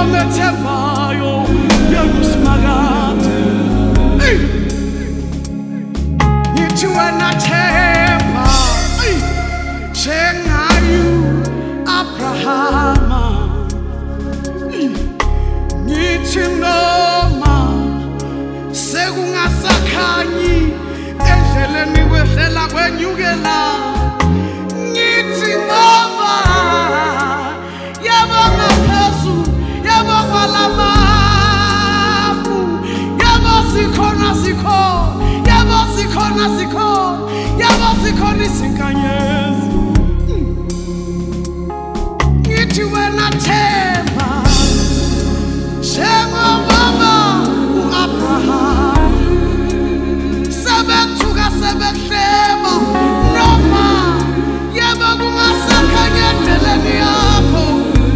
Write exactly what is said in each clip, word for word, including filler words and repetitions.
Metembayo, Yerusmagate. Nitu anatemba, Chengayu Abrahama. Nitu noma, Segunga Sakani, Ejeleni wehela kwenyugela. Nitu noma, Yabanga Pesu. Yabalabu, Yabasikona Siko, Yabasikona Siko, Yabasikoni Sikanyes. Itu anatemba, Shema Mama, Abraham, Sebek Tuga Sebek Shema, Noma, Yabagunga Sakanya Teleniako.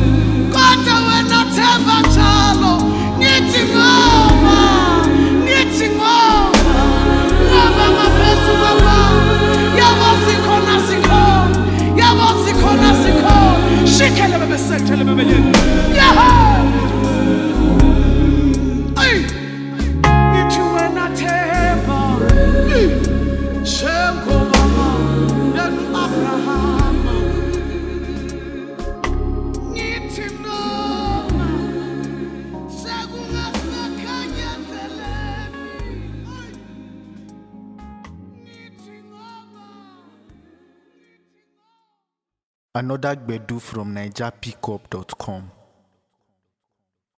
Tembatalo, Nitingoma, Nitingoma, Mama Pesu Mama, Yabasikona Siko, Yabasikona Siko, Shikele Besentele Bebele, Yaha! Ay! Nituena Temba, Shemko Mama, Yan Abraham. Another Gbedu from Niger Pickup dot com.